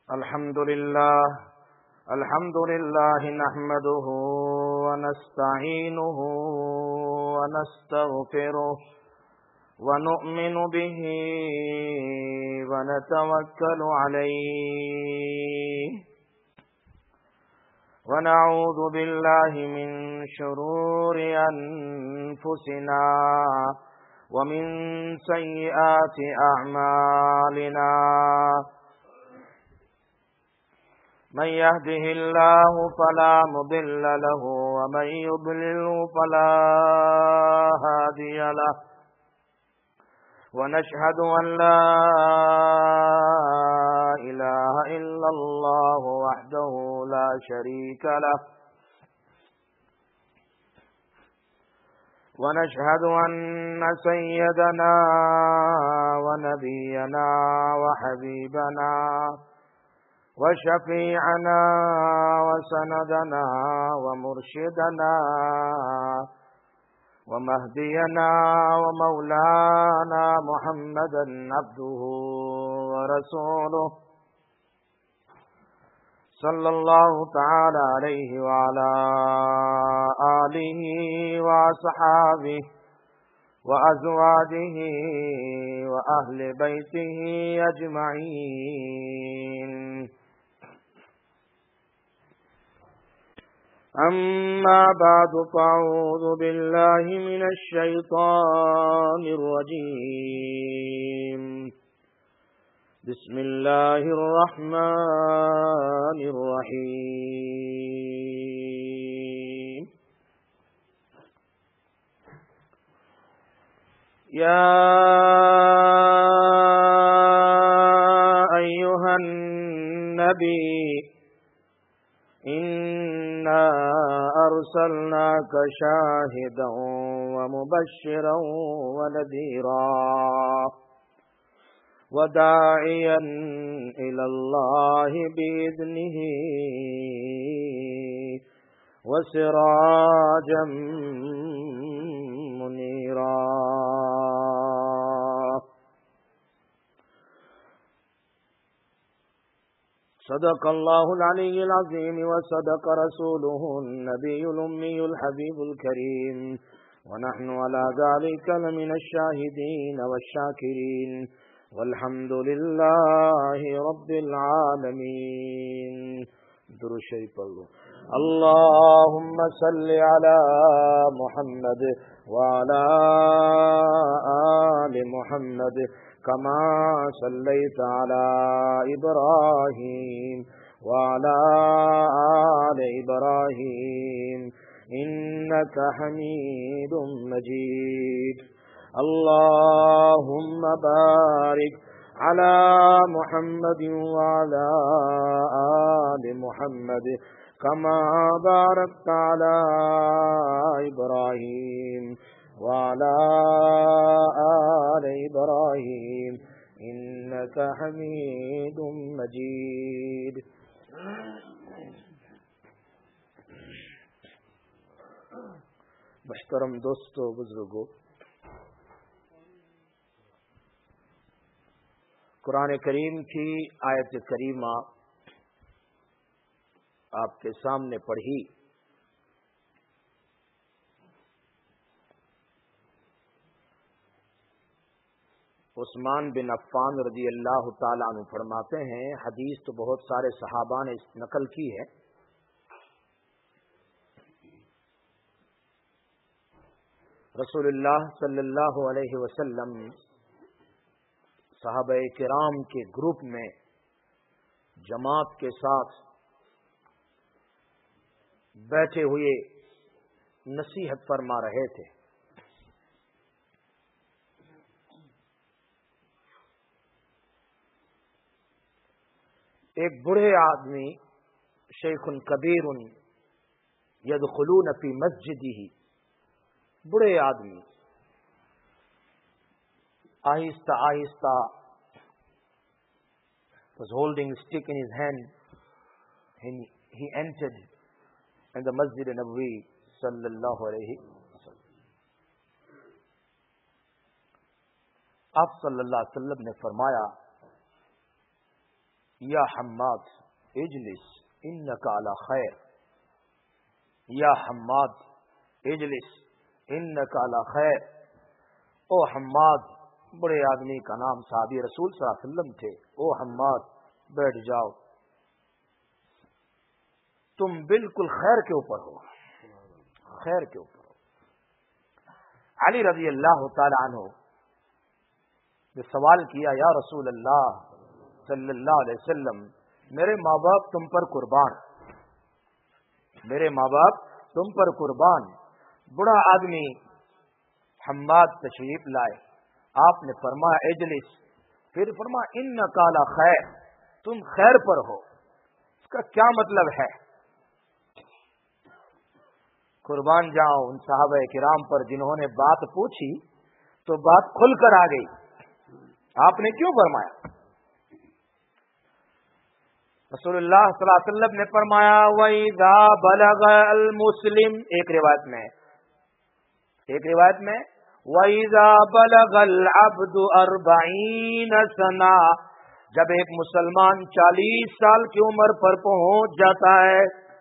الحمد لله نحمده ونستعينه ونستغفره ونؤمن به ونتوكل عليه ونعوذ بالله من شرور أنفسنا ومن سيئات أعمالنا من يهده الله فلا مضل له ومن يضلل فلا هادي له ونشهد أن لا إله إلا الله وحده لا شريك له ونشهد أن سيدنا ونبينا وحبيبنا وشفيعنا وسندنا ومرشدنا ومهدينا ومولانا محمدا عبده ورسوله صلى الله تعالى عليه وعلى آله وصحابه وأزواجه وأهل بيته أجمعين. أما بعد فأعوذ بالله من الشيطان الرجيم. بسم الله الرحمن الرحيم. يا أيها النبي إنا أرسلناك شاهدا ومبشرا ونذيرا وداعيا إلى الله بإذنه وسراجا منيرا. صدق الله العلي العظيم وصدق رسوله النبي الأمي الحبيب الكريم ونحن على ذلك لمن الشاهدين والشاكرين والحمد لله رب العالمين. درود شریف پڑھو. اللهم صل على محمد وعلى آل محمد كما صليت على إبراهيم وعلى آل إبراهيم إنك حميد مجيد. اللهم بارك على محمد وعلى آل محمد كما باركت على إبراهيم وعلى آل إبراهيم إنك حميد مجيد. محترم دوستو بزرگو، قرآن کریم کی آیت کریمہ آپ کے سامنے پڑھی. عثمان بن عفان رضی اللہ تعالیٰ عنہ فرماتے ہیں، حدیث تو بہت سارے صحابہ نے نقل کی ہے، رسول اللہ صلی اللہ علیہ وسلم صحابہ کرام کے گروپ میں جماعت کے ساتھ بیٹھے ہوئے نصیحت فرما رہے تھے. ایک بوڑھے آدمی، شیخ کبیر یدخلون فی مسجدہ، بوڑھے آدمی آہستہ آہستہ was holding a stick in his hand and he entered in the Masjid Nabawi sallallahu alayhi wasallam. آپ صلی اللہ علیہ وسلم نے فرمایا یا حماد اجلس انک علی خیر، یا حماد اجلس انک علی خیر۔ او حماد، بڑے آدمی کا نام صحابی رسول صلی اللہ علیہ وسلم تھے، او حماد بیٹھ جاؤ، تم بالکل خیر کے اوپر ہو، خیر کے اوپر ہو۔ علی رضی اللہ تعالی عنہ نے سوال کیا، یا رسول اللہ صلی اللہ علیہ وسلم، میرے ماں باپ تم پر قربان، میرے ماں باپ تم پر قربان۔ بڑا آدمی حماد تشریف لائے، آپ نے فرمایا اجلس، پھر فرمایا انک علی خیر، تم خیر پر ہو۔ اس کا کیا مطلب ہے؟ قربان جاؤ ان صحابہ کرام پر جنہوں نے بات پوچھی تو بات کھل کر آ گئی۔ آپ نے کیوں فرمایا؟ رسول اللہ صلی اللہ علیہ وسلم نے فرمایا وَإِذَا بَلَغَ الْمُسْلِمُ، ایک روایت میں وَإِذَا بَلَغَ الْعَبْدُ 40 سَنَةً، جب ایک مسلمان 40 سال کی عمر پر پہنچ جاتا ہے،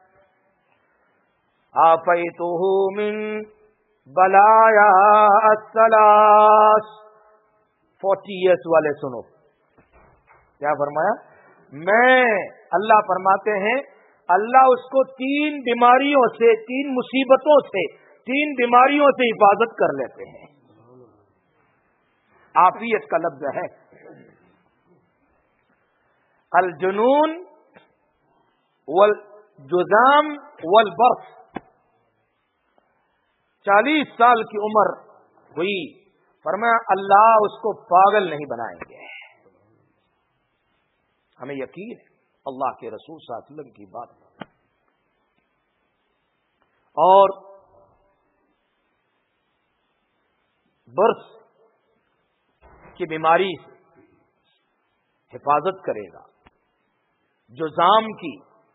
آفیتہ من بلایا الثلاث، 40 ایئرس والے سنو کیا فرمایا؟ میں اللہ فرماتے ہیں اللہ اس کو 3 بیماریوں سے، 3 مصیبتوں سے، 3 بیماریوں سے حفاظت کر لیتے ہیں۔ عافیت کا لفظ ہے، الجنون والجذام والبرص۔ 40 سال کی عمر ہوئی، فرمایا اللہ اس کو پاگل نہیں بنائیں گے۔ ہمیں یقین ہے اللہ کے رسول صلی اللہ علیہ وسلم کی بات پر۔ اور برص کی بیماری سے حفاظت کرے گا، جذام کی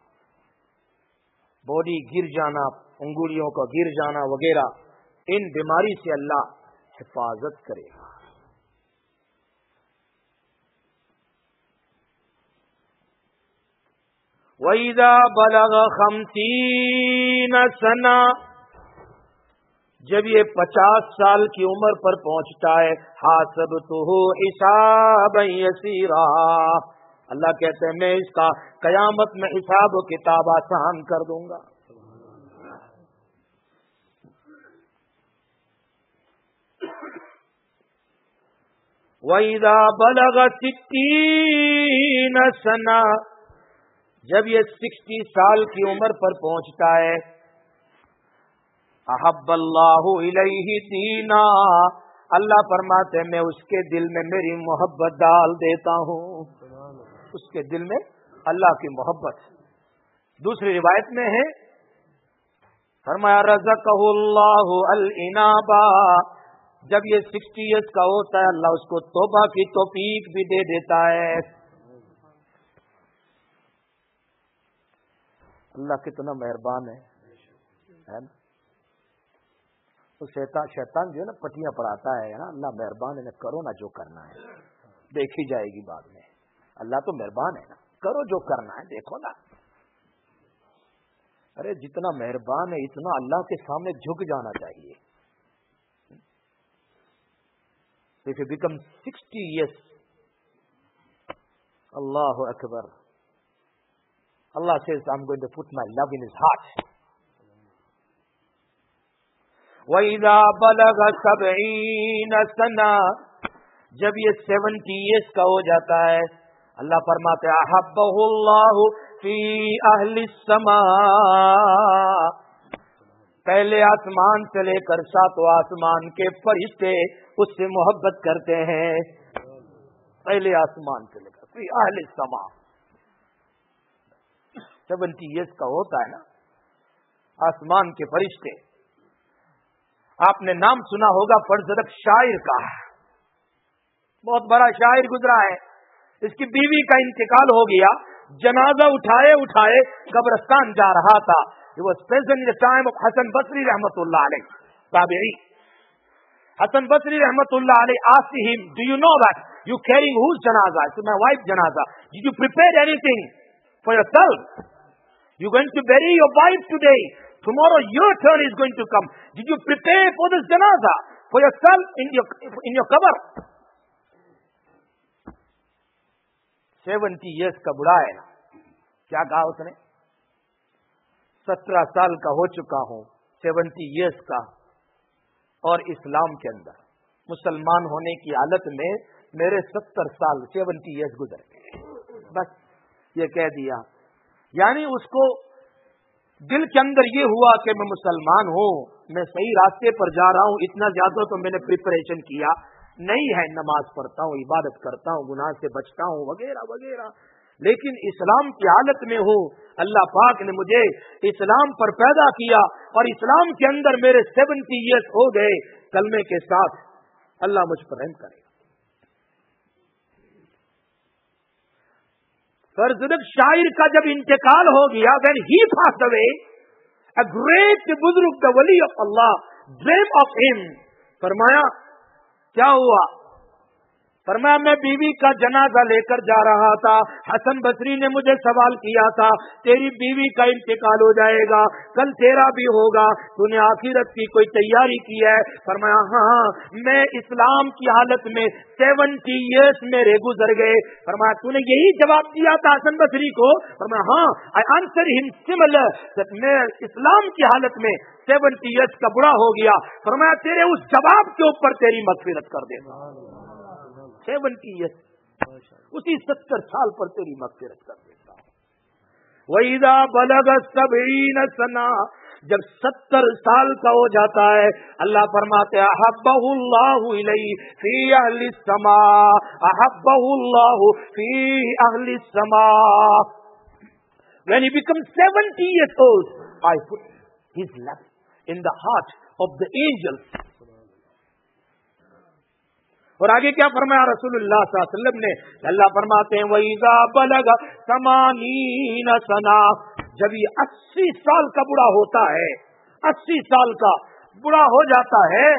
باڈی گر جانا، انگلیوں کا گر جانا وغیرہ، ان بیماری سے اللہ حفاظت کرے گا۔ وَإِذَا بَلَغَ 50 سَنَةً، جب یہ 50 سال کی عمر پر پہنچتا ہے، حَاسَبْتُهُ حِسَابًا يَسِيرًا، اللہ کہتے ہیں میں اس کا قیامت میں حساب و کتاب آسان کر دوں گا۔ وَإِذَا بَلَغَ 60 سَنَةً، جب یہ 60 سال کی عمر پر پہنچتا ہے، احب اللہ الیہ دینا، اللہ فرماتے ہیں میں اس کے دل میں میری محبت ڈال دیتا ہوں، اس کے دل میں اللہ کی محبت۔ دوسری روایت میں ہے فرمایا رزقہ اللہ الانابہ، جب یہ 60 ایئرس کا ہوتا ہے اللہ اس کو توبہ کی توفیق بھی دے دیتا ہے۔ اللہ کتنا مہربان ہے نا؟ تو شیطان جو ہے نا پٹیاں پڑھاتا ہے نا، اللہ مہربان ہے، کرو نا جو کرنا ہے، دیکھی جائے گی بعد میں۔ اللہ تو مہربان ہے نا، کرو جو کرنا ہے، دیکھو نا۔ ارے جتنا مہربان ہے اتنا اللہ کے سامنے جھک جانا چاہیے۔ If you become 60 years, Allahu Akbar, Allah says, I'm going to put my love in his heart. وَإِذَا بَلَغَ 70 سَنَةً، جب یہ 70 years کا ہو جاتا ہے اللہ فرماتے ہیں أَحَبَّهُ اللَّهُ فِي أَهْلِ السَّمَاءِ، پہلے آسمان سے لے کر 7 آسمان کے فرشتے اس سے محبت کرتے ہیں، پہلے آسمان سے لے کر فی اہل السماء۔ 70 years کا ہوتا ہے نا، آسمان کے فرشتے۔ آپ نے نام سنا ہوگا فرزدق شاعر کا، بہت بڑا شاعر گزرا ہے، اس کی بیوی کا انتقال ہو گیا، جنازہ اٹھائے اٹھائے قبرستان جا رہا تھا۔ He was present in the time of Hasan Basri rahmatullah alayh, tabi'i. Hasan Basri rahmatullah alayh asked him, do you know that You carrying whose janaza? It's my wife's janaza. Did you prepare anything for yourself? You're going to bury your wife today. Tomorrow your turn is going to come. Did you prepare for this janaza for yourself in your cover? 70 years का बुढ़ा है ना, क्या कहा उसने? 17 साल का हो चुका हूं, 70 years का, और इस्लाम के अंदर मुसलमान होने की हालत में मेरे 70 साल 70 years गुजर गए। बस ये कह दिया। यानी उसको दिल के अंदर ये हुआ कि मैं मुसलमान हूं, मैं सही रास्ते पर जा रहा हूं, इतना ज्यादा तो मैंने प्रिपरेशन किया नहीं है, नमाज पढ़ता हूं, इबादत करता हूं, गुनाह से बचता हूं, वगैरह वगैरह, लेकिन इस्लाम की हालत में हूं। अल्लाह पाक ने मुझे इस्लाम पर पैदा किया और इस्लाम के अंदर मेरे 70 years हो गए कलमे के साथ। अल्लाह मुझ पर रहम करेगा। फर्जुल शायर का जब इंतकाल हो गया, when he passed away, a great बुजुर्ग, the wali of Allah, dream of him, फरमाया क्या हुआ? फरमाया मैं बीवी का जनाजा लेकर जा रहा था, हसन बसरी ने मुझे सवाल किया था, तेरी बीवी का इंतकाल हो जाएगा, कल तेरा भी होगा, तूने आखिरत की कोई तैयारी की है? फरमाया हाँ, मैं इस्लाम की हालत में 70 years मेरे गुजर गए। फरमाया तूने यही जवाब दिया था हसन बसरी को? फरमाया हाँ, आई आंसर हिम सिमिलर, मैं इस्लाम की हालत में 70 years का बुरा हो गया। फरमाया तेरे उस जवाब के ऊपर तेरी मगफिरत कर देगा। 70 years, उसी 70 साल पर तेरी मगफिरत कर देता हूं। वइदा बलग 70 सना, जब 70 साल का हो जाता है, अल्लाह फरमाते हैं अहब्बहुल्लाहु इलैहि फी अहलिस समा, अहब्बहुल्लाहु फी अहलिस समा। When he becomes 70 years old, I put his love in the heart of the angels. اور آگے کیا فرمایا رسولullah صلی اللہ علیہ وسلم نے؟ اللہ فرماتے ہیں وَإِذَا بَلَغَ 80 سَنَةً، جب یہ 80 سال کا بڑا ہوتا ہے، 80 سال کا بڑا ہو جاتا ہے،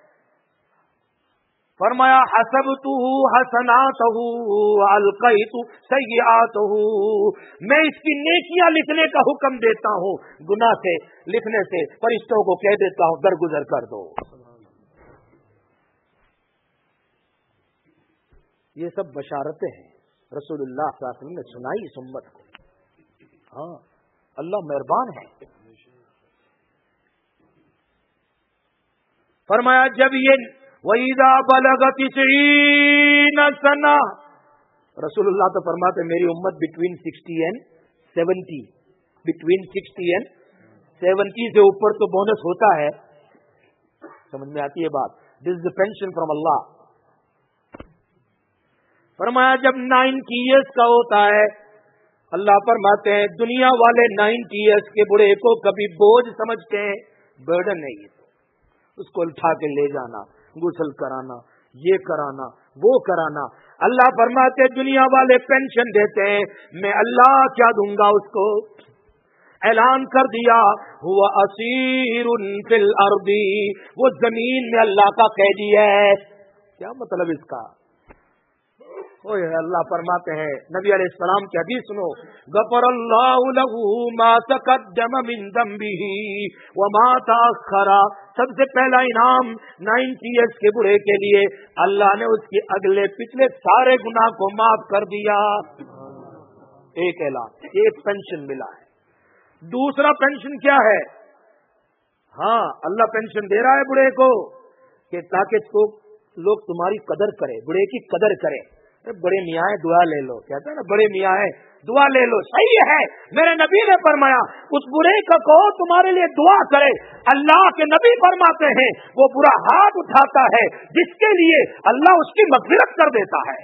فرمایا حسبتہ حسناتہ وَأَلْقَيْتُ سَيِّئَاتَہُ، میں اس کی نیکیاں لکھنے کا حکم دیتا ہوں، گناہ سے لکھنے سے فرشتوں کو کہہ دیتا ہوں درگزر کر دو۔ یہ سب بشارتیں ہیں رسول اللہ صلی اللہ علیہ وسلم نے سنائی اس امت کو۔ ہاں اللہ مہربان ہے۔ فرمایا جب یہ وَإِذَا بَلَغَ 90 سَنَةً، رسول اللہ تو فرماتے میری امت بٹوین 60 and 70، بٹوین 60 and 70 سے اوپر تو بونس ہوتا ہے، سمجھ میں آتی ہے بات؟ دس از the pension from Allah۔ فرمایا جب 90 years کا ہوتا ہے، اللہ فرماتے ہیں دنیا والے 90 years کے بڑے کو کبھی بوجھ سمجھتے ہیں، برڈن نہیں ہے، اس کو اٹھا کے لے جانا، غسل کرانا، یہ کرانا، وہ کرانا۔ اللہ فرماتے دنیا والے پینشن دیتے ہیں، میں اللہ کیا دوں گا اس کو؟ اعلان کر دیا ہوا اسیر فی الارض، وہ زمین میں اللہ کا قیدی ہے۔ کیا مطلب اس کا؟ اللہ فرماتے ہیں نبی علیہ السلام کی حدیث سنو، غفر اللہ لہ ما تقدم من ذنبہ وما تأخر، سب سے پہلا انعام 90 years کے بڑے کے لیے اللہ نے اس کے اگلے پچھلے سارے گناہ کو معاف کر دیا۔ ایک اعلان، ایک پینشن ملا ہے۔ دوسرا پینشن کیا ہے؟ ہاں اللہ پینشن دے رہا ہے بڑے کو کہ تاکہ تو لوگ تمہاری قدر کرے، بڑے کی قدر کرے۔ بڑے میاں دعا لے لو، کہتا ہے نا بڑے میاں ہے دعا لے لو، صحیح ہے، میرے نبی نے فرمایا اس برے کا کہو تمہارے لیے دعا کرے۔ اللہ کے نبی فرماتے ہیں وہ برا ہاتھ اٹھاتا ہے جس کے لیے اللہ اس کی مغفرت کر دیتا ہے۔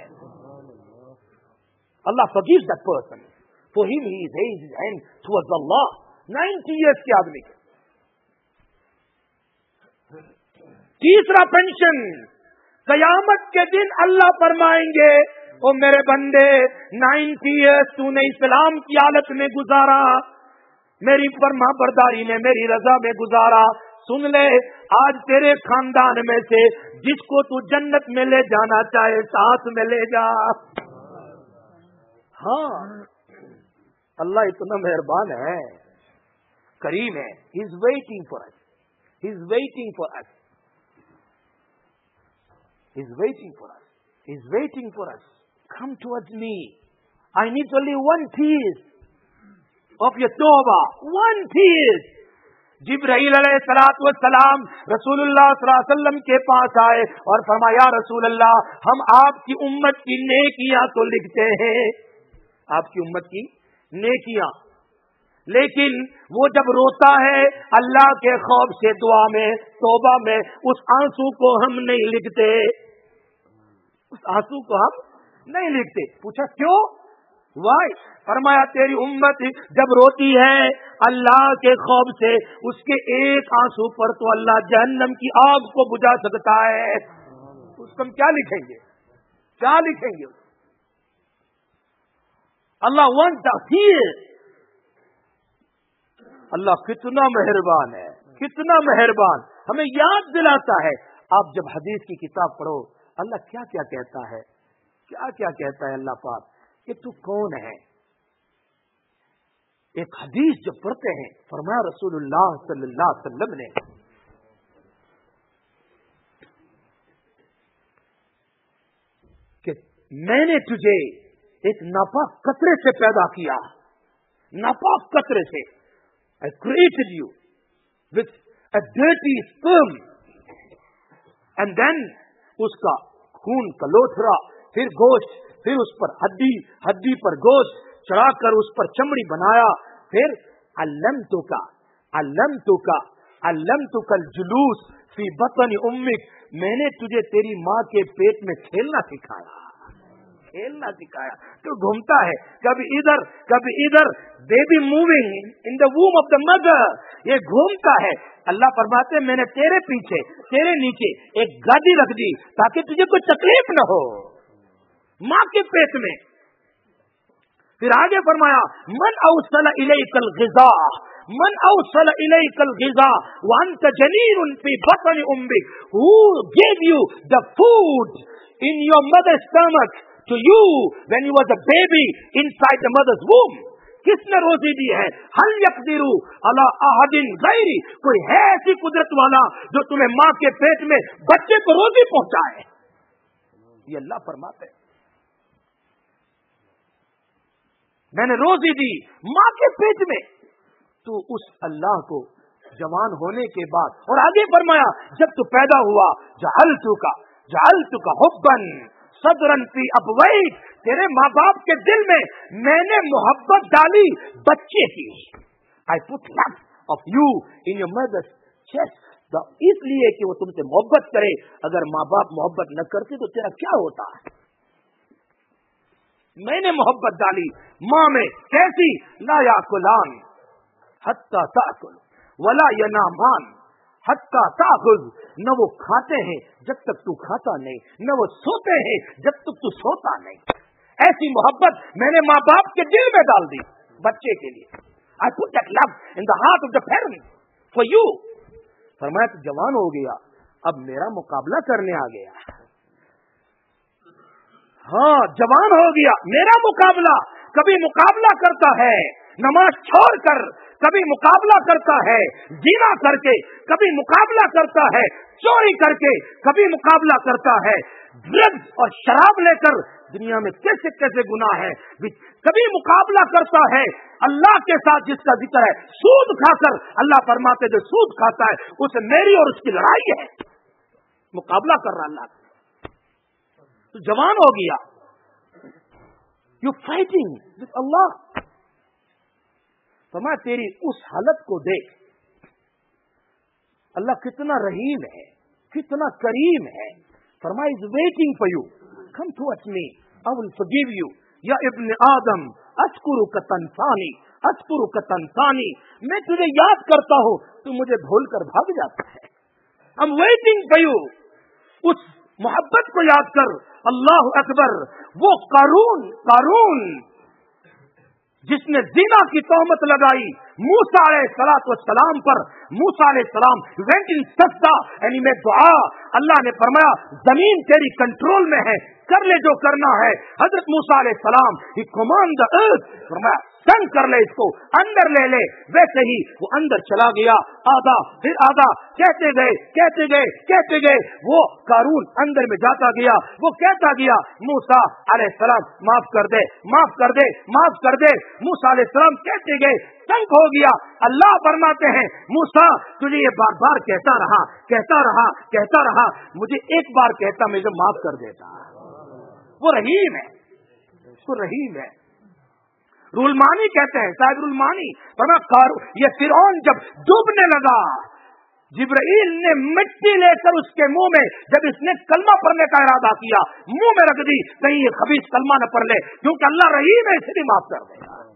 اللہ forgives that person, for him he raised his hand towards Allah۔ 90 years کے آدمی کے۔ تیسرا پینشن، قیامت کے دن اللہ فرمائیں گے او میرے بندے 90 years تو نے اسلام کی حالت میں گزارا، میری فرما برداری میں، میری رضا میں گزارا، سن لے آج تیرے خاندان میں سے جس کو تو جنت میں لے جانا چاہے ساتھ میں لے جا. ہاں اللہ اتنا مہربان ہے, کریم ہے. He is waiting for us. He is waiting for us. He is waiting for us. He is waiting for us. Come towards me. I need only one piece of your tawbah. One piece. جبرائیل علیہ السلام رسول اللہ صلی اللہ علیہ وسلم کے پاس آئے اور فرمایا یا رسول اللہ ہم آپ کی امت کی نیکیاں تو لکھتے ہیں, آپ کی امت کی نیکیاں, لیکن وہ جب روتا ہے اللہ کے خوف سے دعا میں توبہ میں اس آنسو کو ہم نہیں لکھتے, اس آنسو کو ہم نہیں لکھتے. پوچھا کیوں؟ وائی؟ فرمایا تیری امت جب روتی ہے اللہ کے خوف سے اس کے ایک آنسو پر تو اللہ جہنم کی آگ کو بجھا سکتا ہے. اس کو ہم کیا لکھیں گے؟ کیا لکھیں گے؟ اللہ wants us here. اللہ کتنا مہربان ہے, کتنا مہربان, ہمیں یاد دلاتا ہے. آپ جب حدیث کی کتاب پڑھو اللہ کیا کیا کہتا ہے, کیا کیا کہتا ہے اللہ پاک کہ تو کون ہے. ایک حدیث جب پڑھتے ہیں فرمایا رسول اللہ صلی اللہ علیہ وسلم نے کہ میں نے تجھے ایک ناپاک قطرے سے پیدا کیا, ناپاک قطرے سے. I created you with a dirty sperm and then اس کا خون کا لوتھڑا, پھر گوشت, پھر اس پر ہڈی, ہڈی پر گوشت چڑھا کر اس پر چمڑی بنایا, پھر علمتک الجلوس فی بطن امک, میں نے تجھے تیری ماں کے پیٹ میں کھیلنا سکھایا, کھیلنا سکھایا. تو گھومتا ہے کبھی ادھر کبھی ادھر, baby moving in the womb of the mother, یہ گھومتا ہے. اللہ فرماتے ہیں میں نے تیرے پیچھے تیرے نیچے ایک گاڑی رکھ دی تاکہ تجھے کوئی تکلیف نہ ہو ماں کے پیٹ میں. پھر آگے فرمایا من اوصل الیک الغذاء, من اوصل الیک الغذاء وانت جنین فی بطن امک, who gave you the food in your mother's stomach to you when you was a baby inside the mother's womb. کس نے روزی دی ہے؟ هل يقدر على احد غیری, کوئی ہے ایسی قدرت والا جو تمہیں ماں کے پیٹ میں بچے کو روزی پہنچائے؟ یہ اللہ فرماتے ہیں میں نے روزی دی ماں کے پیٹ میں. تو اس اللہ کو جوان ہونے کے بعد, اور آگے فرمایا جب تو پیدا ہوا جعلتک حبا صدرا فی ابویک, تیرے ماں باپ کے دل میں نے محبت ڈالی بچے کی. I put love of you in your mother's chest, اس لیے کہ وہ تم سے محبت کرے. اگر ماں باپ محبت نہ کرتے تو تیرا کیا ہوتا؟ میں نے محبت ڈالی ماں میں. کیسی؟ لا یاکلان حتی تاکل ولا ینامان حتی تاخذ, نہ وہ کھاتے ہیں جب تک تو کھاتا نہیں, نہ وہ سوتے ہیں جب تک تو سوتا نہیں. ایسی محبت میں نے ماں باپ کے دل میں ڈال دی بچے کے لیے. I put that love in the heart of the parent for you. فرمایا تو جوان ہو گیا, اب میرا مقابلہ کرنے آ گیا. ہاں جوان ہو گیا, میرا مقابلہ. کبھی مقابلہ کرتا ہے نماز چھوڑ کر, کبھی مقابلہ کرتا ہے زنا کر کے, کبھی مقابلہ کرتا ہے چوری کر کے, کبھی مقابلہ کرتا ہے ڈرگز اور شراب لے کر. دنیا میں کیسے کیسے گناہ ہے. کبھی مقابلہ کرتا ہے اللہ کے ساتھ جس کا ذکر ہے سود کھا کر. اللہ فرماتے جو سود کھاتا ہے اسے میری اور اس کی لڑائی ہے. مقابلہ کر رہا اللہ. تو جوان ہو گیا, یو فائٹنگ وتھ اللہ. فرمایا تیری اس حالت کو دیکھ, اللہ کتنا رحیم ہے, کتنا کریم ہے. فرمایا is waiting for you, come towards me, I will forgive you. یا ابن آدم اذکرک تنسانی, اذکرک تنسانی, میں تجھے یاد کرتا ہوں تو مجھے بھول کر بھاگ جاتا ہے. I am waiting for you. اس محبت کو یاد کر. اللہ اکبر. وہ قارون جس نے زنا کی تہمت لگائی موسیٰ علیہ السلام پر. موسیٰ علیہ السلام went in sajda and he made dua. اللہ نے فرمایا زمین تیری کنٹرول میں ہے, کر لے جو کرنا ہے. حضرت موسیٰ علیہ السلام he command the earth, فرمایا تنگ کر لے اس کو, اندر لے لے. ویسے ہی وہ اندر چلا گیا, آدھا پھر آدھا, کہتے گئے. وہ قارون اندر میں جاتا گیا, وہ کہتا گیا موسیٰ علیہ السلام معاف کر دے. موسیٰ علیہ السلام کہتے گئے, تنگ ہو گیا. اللہ فرماتے ہیں موسیٰ تجھے یہ بار بار کہتا رہا, مجھے ایک بار کہتا میں جو معاف کر دیتا. وہ رحیم ہے. رولمانی کہتے ہیں, صاحب رولمانی یہ فرعون جب ڈوبنے لگا, جبرائیل نے مٹی لے کر اس کے منہ میں, جب اس نے کلمہ پڑھنے کا ارادہ کیا منہ میں رکھ دی, کہیں یہ خبیث کلمہ نہ پڑھ لے, کیونکہ اللہ رحیم ہے, اسے بھی معاف کر دے گا.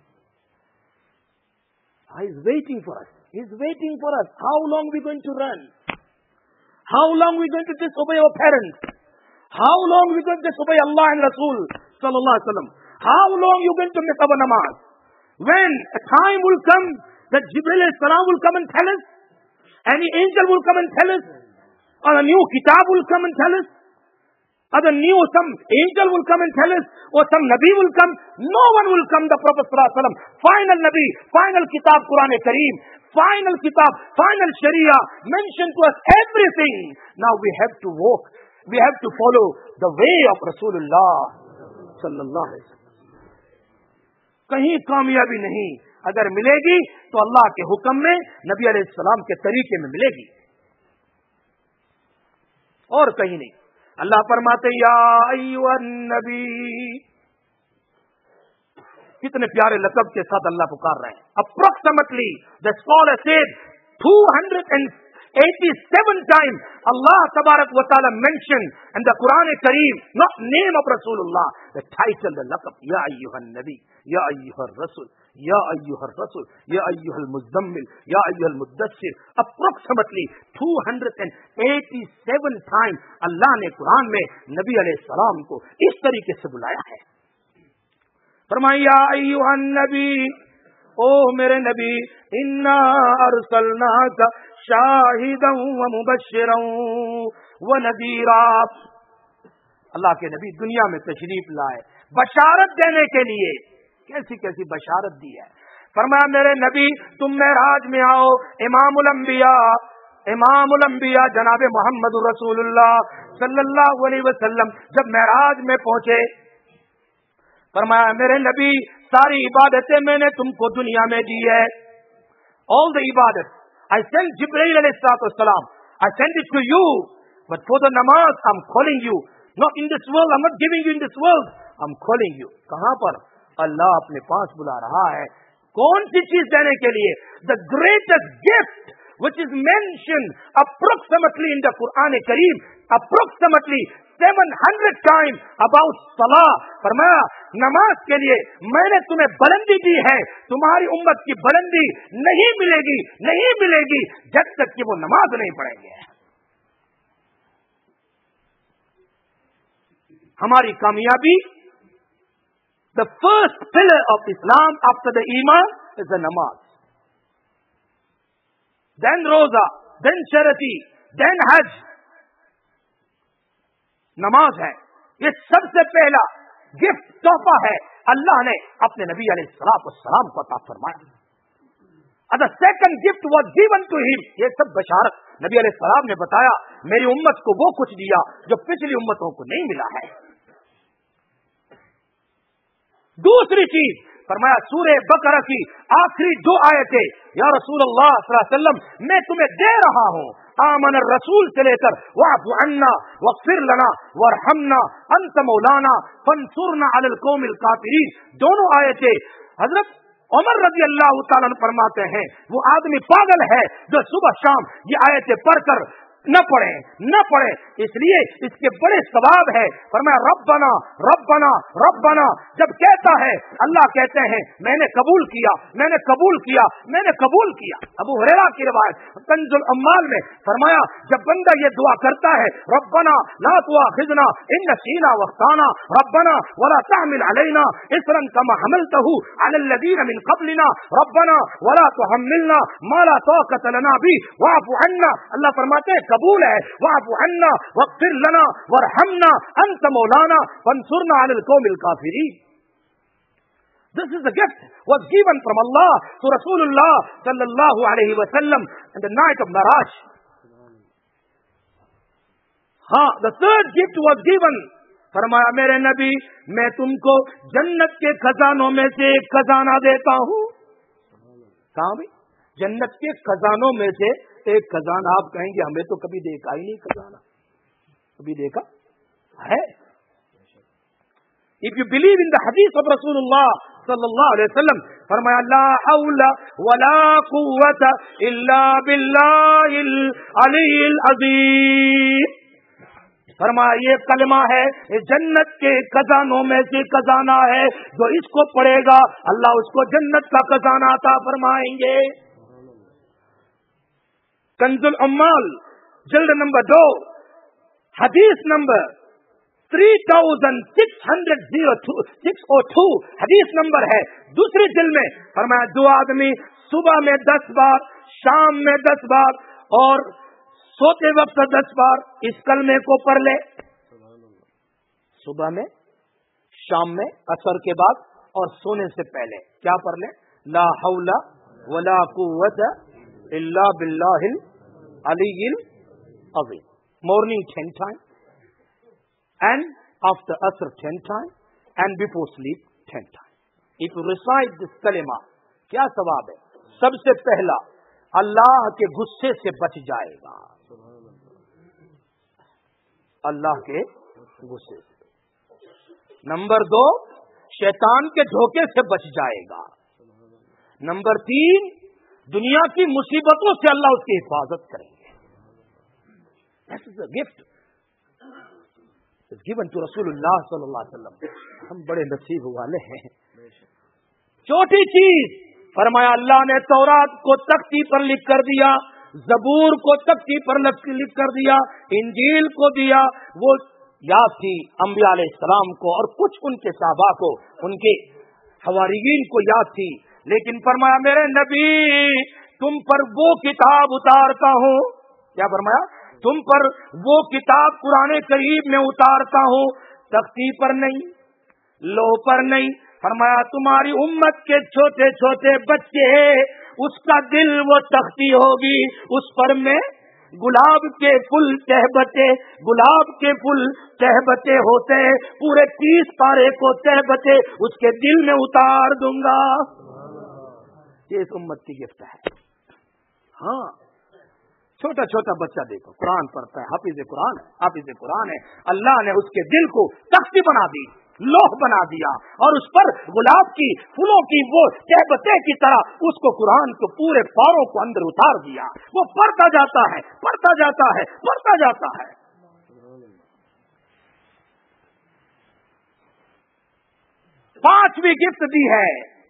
He is waiting for us. How long we going to run? How long we going to disobey our parents? How long we going to disobey Allah and Rasul sallallahu alaihi wasallam? How long you going to miss our namaz? When a time will come that Jibreel alayhi salam will come and tell us, any angel will come and tell us, or a new kitab will come and tell us, or some angel will come and tell us, or some Nabi will come. No one will come. The Prophet sallallahu alaihi wasallam, final Nabi, final kitab, Quran Kareem, final kitab, final Sharia, mentioned to us everything. Now we have to walk, we have to follow the way of Rasulullah sallallahu alaihi wasallam. کہیں کامیابی نہیں, اگر ملے گی تو اللہ کے حکم میں, نبی علیہ السلام کے طریقے میں ملے گی, اور کہیں نہیں. اللہ فرماتے یا ایھا النبی, کتنے پیارے لقب کے ساتھ اللہ پکار رہے ہیں. Approximately the scholar said 287 times Allah tabarak wa ta'ala mentioned in the Quran Kareem, not name of Rasulullah, the title, the laqab, Ya ayyuhan Nabi, Ya ayyuhar Rasul, Ya ayyuhar Rasul, Ya ayyuhal Muzzammil, Ya ayyuhal Muddassir. Approximately 287 times Allah ने कुरान में नबी अलैहि सलाम को इस तरीके से बुलाया है. फरमाया या अय्युहन नबी, ओ मेरे नबी, इन्ना अरसलनाका शाहिदन व मुबश्शिरन व नज़ीरा. अल्लाह के नबी दुनिया में तशरीफ लाए बशारत देने के लिए. कैसी कैसी बशारत दी है. फरमाया मेरे नबी तुम मेराज में आओ. इमामुल अंबिया जनाब मोहम्मद रसूलुल्लाह सल्लल्लाहु अलैहि वसल्लम जब मेराज में पहुंचे, फरमाया मेरे नबी सारी इबादतें मैंने तुमको दुनिया में दी है. All the ibadat I sent Jibreel alayhi salam, I sent it to you, but for the namaz I'm calling you. Not in this world, I'm not giving you in this world, I'm calling you. कहाँ पर? अल्लाह अपने पास बुला रहा है. कौन सी चीज देने के लिए? The greatest gift which is mentioned approximately in the Quran Kareem, approximately 700 times about salah. फरमाया नमाज के लिए मैंने तुम्हें बुलंदी दी है. तुम्हारी उम्मत की बुलंदी नहीं मिलेगी जब तक कि वो नमाज नहीं पढ़ेंगे. हमारी कामयाबी, the first pillar of Islam after the Iman is the namaz. Then roza, then charity, then hajj. नमाज है. ये सबसे पहला गिफ्ट, तोहफा है अल्लाह ने अपने नबी अलैहिस्सलाम को अता फरमाया. The second gift was given to him. ये सब बशारत नबी अलैहिस्सलाम ने बताया, मेरी उम्मत को वो कुछ दिया जो पिछली उम्मतों को नहीं मिला है. दूसरी चीज फरमाया सूरह बकरा की आखिरी 2 आयतें, या रसूल अल्लाह सल्लल्लाहु अलैहि वसल्लम मैं तुम्हें दे रहा हूं. आमन रसूल से लेकर वाफ़ु अन्ना वग़फिर लना वरहमना अंत मौलाना फंसुरना अलल कौमिल काफिरीन. दोनों आयतें हजरत उमर रज़ी अल्लाह तआला अन्हु फरमाते हैं वो आदमी पागल है जो सुबह शाम ये आयतें पढ़कर نہ پڑھیں اس لیے اس کے بڑے ثواب ہے. فرمایا ربنا ربنا ربنا جب کہتا ہے اللہ کہتے ہیں میں نے قبول کیا. ابو ہریرہ کی روایت کنز الاموال میں فرمایا جب بندہ یہ دعا کرتا ہے ربنا لا تؤاخذنا ان نسینا واخطانا ربنا ولا تحمل علينا اصرا كما حملته على الذين من قبلنا ربنا ولا تحملنا ما لا طاقة لنا به واعف عنا. اللہ فرماتے ہیں قبول ہے واعف عنا واغفر لنا وارحمنا انت مولانا فانصرنا على القوم الكافرين. This is the gift was given from Allah to Rasulullah sallallahu alayhi wa sallam on the night of Miraj. The third gift was given. فرمایا میرے نبی میں تم کو جنت کے خزانوں میں سے ایک خزانہ دیتا ہوں. کہاں بھی جنت کے خزانوں میں سے ایک خزانہ. آپ کہیں گے ہمیں تو کبھی دیکھا ہی نہیں خزانہ. کبھی دیکھا ہے؟ If you believe in the hadith of Rasulullah sallallahu alayhi wa sallam, فرمایا لا حول ولا قوة الا باللہ العلی العظیم. فرمایا یہ کلمہ ہے جنت کے خزانوں میں سے خزانہ ہے جو اس کو پڑھے گا اللہ اس کو جنت کا خزانہ عطا فرمائیں گے. کنز الاموال جلد نمبر 2 حدیث نمبر 3602 حدیث نمبر ہے دوسری جلد میں. فرمایا جو آدمی صبح میں 10 بار شام میں 10 بار اور سوتے وقت 10 بار اس کلمے کو پڑھ لے. صبح میں شام میں عصر کے بعد اور سونے سے پہلے کیا پڑھ لے؟ لا حول ولا قوت الا باللہ العلی العظیم. Morning 10 times and after asr 10 times and before sleep 10 times. If you recite this kalima, کیا ثواب ہے؟ سب سے پہلا اللہ کے غصے سے بچ جائے گا. اللہ کے غصے سے. نمبر 2 شیطان کے دھوکے سے بچ جائے گا. نمبر 3 دنیا کی مصیبتوں سے اللہ اس کی حفاظت کریں گے. This is a gift. It's given to Rasulullah sallallahu alaihi wasallam. ہم بڑے نصیب والے ہیں. چھوٹی چیز فرمایا اللہ نے تورات کو تختی پر لکھ کر دیا, زبور کو تختی پر لکھ کر دیا, انجیل کو دیا, وہ یاد تھی انبیاء علیہ السلام کو اور کچھ ان کے صحابہ کو, ان کے حواریین کو یاد تھی. لیکن فرمایا میرے نبی تم پر وہ کتاب اتارتا ہوں. کیا فرمایا؟ تم پر وہ کتاب قرآن کریم میں اتارتا ہوں, تختی پر نہیں, لوح پر نہیں. فرمایا تمہاری امت کے چھوٹے چھوٹے بچے اس کا دل وہ تختی ہوگی, اس پر میں گلاب کے پھول تہبتے ہوتے ہیں, پورے 30 پارے کو تہبتے اس کے دل میں اتار دوں گا. یہ اس امت کی گفٹ ہے. ہاں چھوٹا چھوٹا بچہ دیکھو قرآن پڑھتا ہے, حافظ قرآن ہے. اللہ نے اس کے دل کو تختی بنا دی, لوح بنا دیا اور اس پر گلاب کی پھولوں کی وہ تہبتے کی طرح اس کو قرآن کو پورے پاروں کو اندر اتار دیا. وہ پڑھتا جاتا ہے. 5ویں گفٹ دی ہے.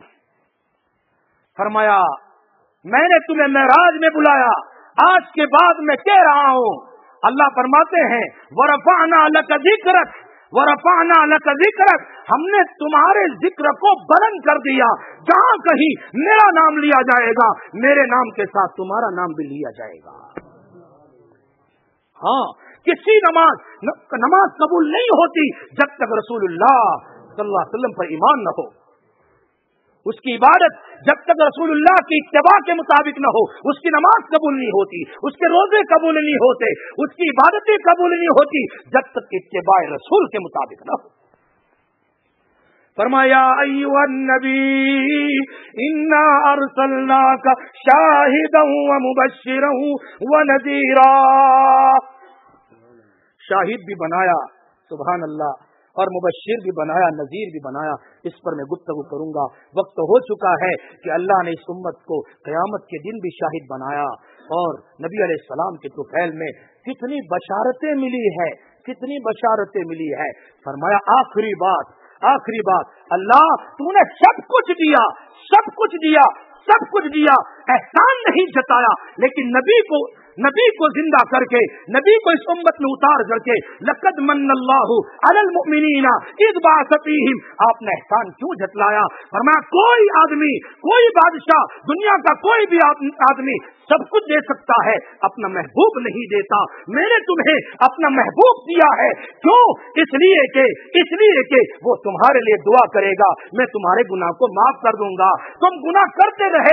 فرمایا میں نے تمہیں معراج میں بلایا, آج کے بعد میں کہہ رہا ہوں. اللہ فرماتے ہیں وَرَفَعْنَا لَكَ ذِكْرَكَ, ہم نے تمہارے ذکر کو بلند کر دیا. جہاں کہیں میرا نام لیا جائے گا میرے نام کے ساتھ تمہارا نام بھی لیا جائے گا. ہاں کسی نماز قبول نہیں ہوتی جب تک رسول اللہ صلی اللہ علیہ وسلم پر ایمان نہ ہو. اس کی عبادت جب تک رسول اللہ کی اتباع کے مطابق نہ ہو اس کی نماز قبول نہیں ہوتی, اس کے روزے قبول نہیں ہوتے, اس کی عبادتیں قبول نہیں ہوتی جب تک اتباع رسول کے مطابق نہ ہو. فرمایا ایھا النبی انا ارسلناک شاہدا ومبشرا ونذیرا. شاہد بھی بنایا سبحان اللہ, اور مبشر بھی بنایا, نذیر بھی بنایا. اس پر میں گفتگو کروں گا. وقت ہو چکا ہے کہ اللہ نے اس امت کو قیامت کے دن بھی شاہد بنایا. اور نبی علیہ السلام کے طفیل میں کتنی بشارتیں ملی ہے، کتنی بشارتیں ملی ہے. فرمایا آخری بات اللہ تو نے سب کچھ دیا، سب کچھ دیا، سب کچھ دیا، احسان نہیں جتایا، لیکن نبی کو زندہ کر کے، نبی کو اس امت میں اتار کر کے لقد من اللہ علی المؤمنین اذ بعث فیہم، آپ نے احسان کیوں جتلایا؟ فرمایا کوئی آدمی، کوئی بادشاہ، دنیا کا کوئی بھی آدمی سب کچھ دے سکتا ہے، اپنا محبوب نہیں دیتا. میں نے تمہیں اپنا محبوب دیا ہے. کیوں؟ اس لیے کہ وہ تمہارے لیے دعا کرے گا، میں تمہارے گناہ کو معاف کر دوں گا. تم گناہ کرتے رہے،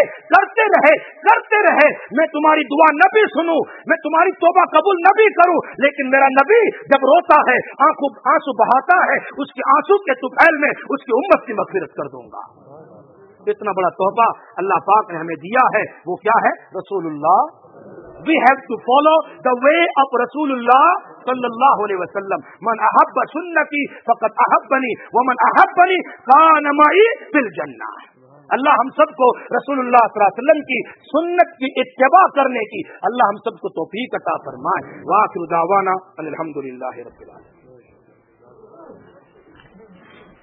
میں تمہاری دعا نہ بھی سنوں، میں تمہاری توبہ قبول نہ بھی کروں، لیکن میرا نبی جب روتا ہے، آنسو بہاتا ہے، اس کے آنسو کے طفیل میں اس کی امت کی مغفرت کر دوں گا. اتنا بڑا تحفہ اللہ پاک نے ہمیں دیا ہے. وہ کیا ہے؟ رسول اللہ. We have to follow the way of رسول اللہ صلی اللہ علیہ وسلم. من احب سنتی فقد احبنی ومن احبنی کان معی فی الجنہ. اللہ ہم سب کو رسول اللہ صلی اللہ علیہ وسلم کی سنت کی اتباع کرنے کی اللہ ہم سب کو توفیق عطا فرمائے. وآخر دعوانا الحمدللہ رب العالمین.